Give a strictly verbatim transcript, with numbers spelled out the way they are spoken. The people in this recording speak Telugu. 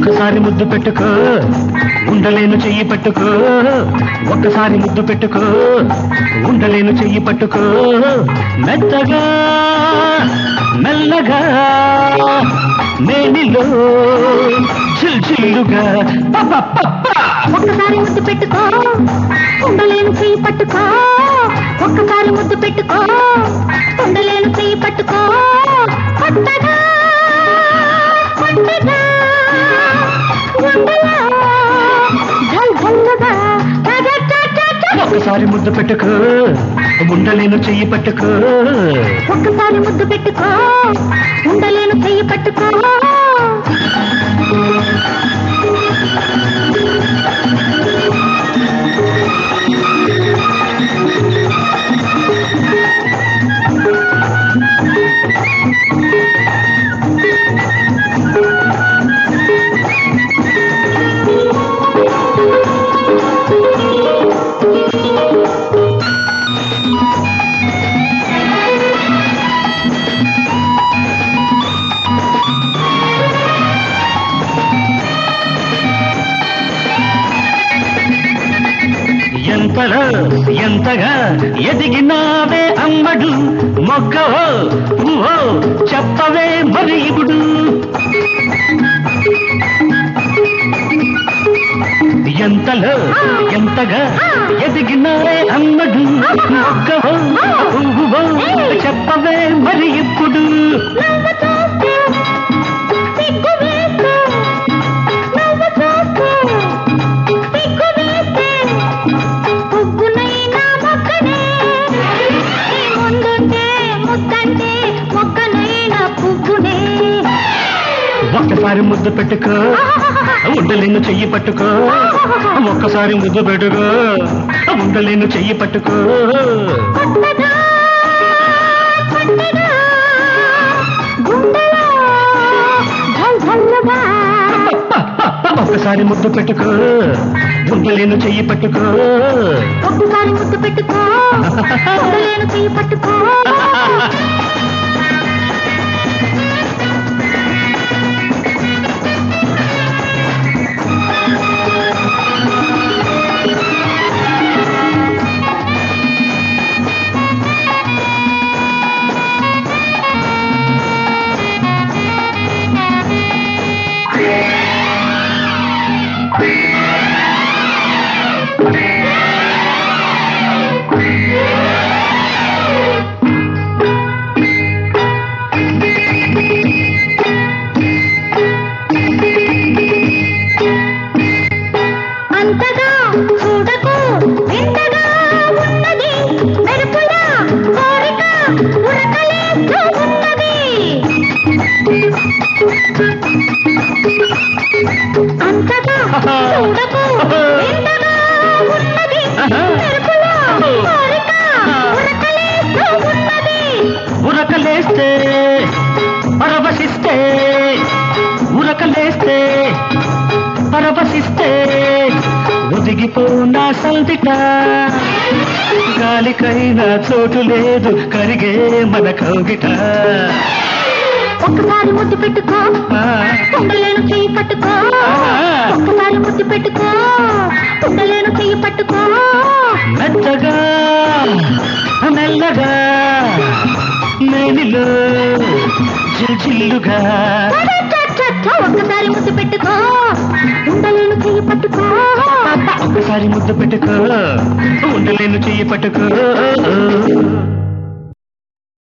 ఒక్కసారి ముద్దు పెట్టుకో ఉండలేను చెయ్యి పట్టుకో ఒక్కసారి ముద్దు పెట్టుకో ఉండలేను చెయ్యి పట్టుకో మెత్తగా మెల్లగా నేనిలో చిల్చిల్లుగా ఒక్కసారి ముద్దు పెట్టుకో ఉండలేను చెయ్యి పట్టుకో ఒక్కసారి ముద్దు పెట్టుకో ఉండలేను చెయ్యి పట్టుకో కొత్తగా కొత్తగా గుండెలో ఝల్ ఝల్లుగా ఒక్కసారి ముద్దు పెట్టుకో ఉండలేను చెయ్యి పట్టుకో ఒక్కసారి ముద్దు పెట్టుకో ఉండలేను చెయ్యి పట్టుకో ఎంతలో ఎంతగా ఎదిగినావే అమ్మడు మొగ్గవో పువ్వో చెప్పవే మరి ఇప్పుడు ఎంతలో ఎంతగా ఎదిగినావే అమ్మడు మొగ్గవో పువ్వో చెప్పవే మరి ఇప్పుడు ఒక్కసారి ముద్దు పెట్టుకో ఉండలేను చెయ్యి పట్టుకో ఒక్కసారి ముద్దు పెట్టుకో ఉండలేను చెయ్యి పట్టుకో ఒక్కసారి ముద్దు పెట్టుకో ఉండలేను చెయ్యి పట్టుకో ఒక్కసారి ముద్దు పెట్టుకో ఉండలేను చెయ్యి పట్టుకో అంతగా చూడకు ఎంతగా ఉన్నది మెరుపులా కోరిక ఉరకలేస్తూ ఉన్నది అంతగా చూడకు ఎంతగా ఉన్నది మెరుపులా కోరిక ఉరకలేస్తూ ఉన్నది ఉరకలేస్తే పరవశిస్తే ఉరకలేస్తే పరవశిస్తే ఒదిగిపోనా సందిట గాలికైనా చోటు లేదు కరిగే మన కౌగిట ఒక్కసారి ముద్దు పెట్టుకో ఉండలేను చెయ్యి పట్టుకో ఒక్కసారి ముద్దు పెట్టుకో ఉండలేను చెయ్యి పట్టుకో మెత్తగా మెల్లగా నేనిలో చిల్చిల్లుగా ఒక్కసారి ముద్దు పెట్టుకో ఉండలేను చెయ్యి పట్టుకో ఒక్కసారి ముద్దు పెట్టుకో ఉండలేను చెయ్యి పట్టుకో